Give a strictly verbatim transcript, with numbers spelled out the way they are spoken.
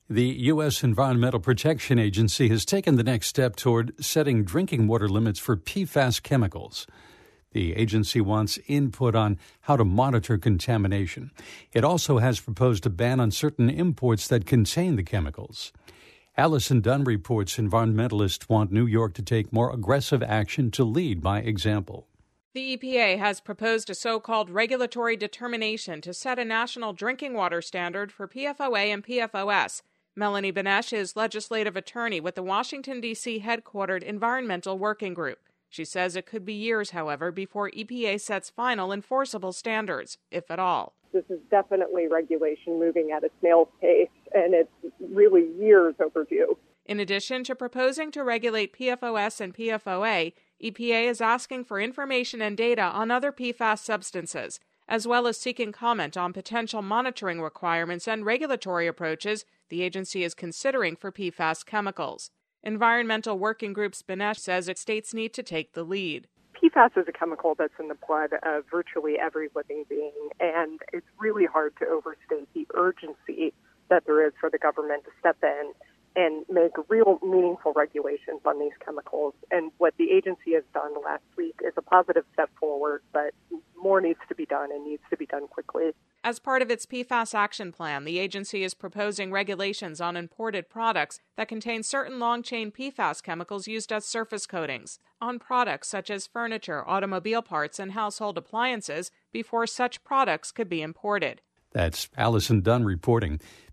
The U S Environmental Protection Agency has taken the next step toward setting drinking water limits for P FAS chemicals. The agency wants input on how to monitor contamination. It also has proposed a ban on certain imports that contain the chemicals. Allison Dunn reports environmentalists want New York to take more aggressive action to lead by example. The E P A has proposed a so-called regulatory determination to set a national drinking water standard for P F O A and P F O S. Melanie Benesch is legislative attorney with the Washington, D C headquartered Environmental Working Group. She says it could be years, however, before E P A sets final enforceable standards, if at all. This is definitely regulation moving at a snail's pace, and it's really years overdue. In addition to proposing to regulate P F O S and P F O A, E P A is asking for information and data on other P FAS substances, as well as seeking comment on potential monitoring requirements and regulatory approaches the agency is considering for P FAS chemicals. Environmental Working Group's Benesch says its states need to take the lead. P FAS is a chemical that's in the blood of virtually every living being, and it's really hard to overstate the urgency that there is for the government to step in and make real meaningful regulations on these chemicals. And what the agency has done last week is a positive step forward, but more needs to be done and needs to be done quickly. As part of its P FAS action plan, the agency is proposing regulations on imported products that contain certain long-chain P FAS chemicals used as surface coatings on products such as furniture, automobile parts, and household appliances before such products could be imported. That's Allison Dunn reporting.